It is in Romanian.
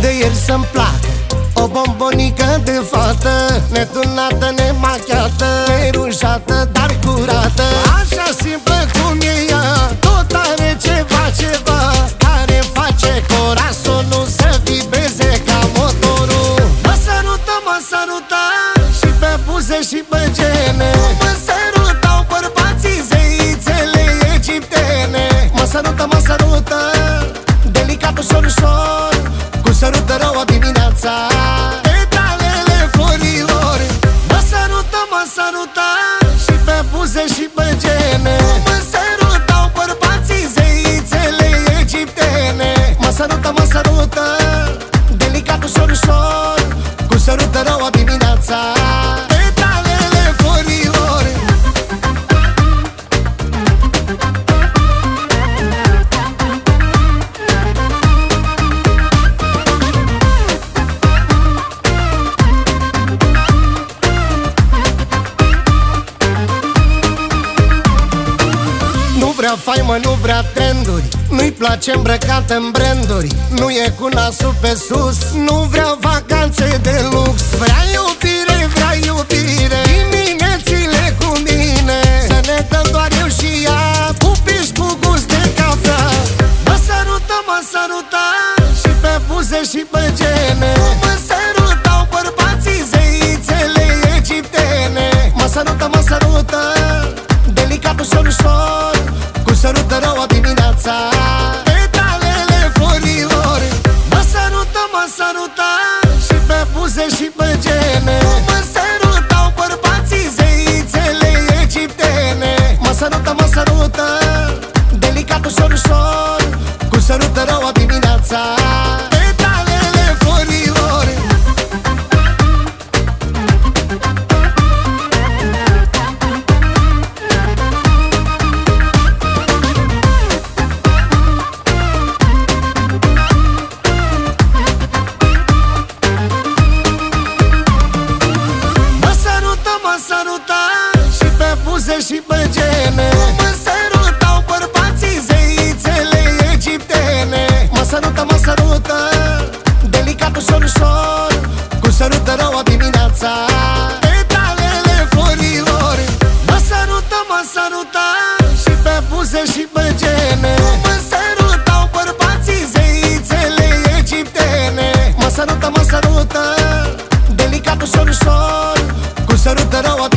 de el să-mi placă o bombonică de fată, netunată, nemachiată, nerușată, dar curată. Așa simplă cum e ea, tot are ceva care face corazonul să vibreze ca motorul. Mă sărută și pe buze și pe gene, mă sărutau bărbații zeițele egiptene. Mă sărută, delicat, ușor, cu sărută rău dimineața, petalele florilor. Mă sărută și pe buze și pe gene, mă sărutau bărbații zeițele egiptene. Mă sărută, delicat, ușor, cu sărută rău dimineața, petalele florilor. Nu vrea faimă, nu vrea trenduri, nu-i place îmbrăcată în branduri, nu e cu nasul pe sus, nu vrea vacanțe de lux. Vrea iubire, diminețile cu mine, să ne dăm doar eu și ea, pupiși cu gust de cafea. Mă sărută și pe buze și pe gene, mă sărutau bărbații zeițele egiptene. Mă sărută, delicat, ușor, cu sărută rău dimineața, petalele florilor. Mă sărută și pe buze și pe gene, mă sărutau bărbații zeițele egiptene. Mă sărută, delicat, ușor, cu sărută rău dimineața, petalele florilor. Mă sărută și pe buze și pe gene, mă sărutau bărbații zeițele egiptene. Mă sărută, delicat, ușor, cu sărută rău dimineața, petalele florilor. Mă sărută și pe buze și pe gene, mă sărutau bărbații zeițele egiptene. Mă sărută, delicat, ușor, cu sărută rău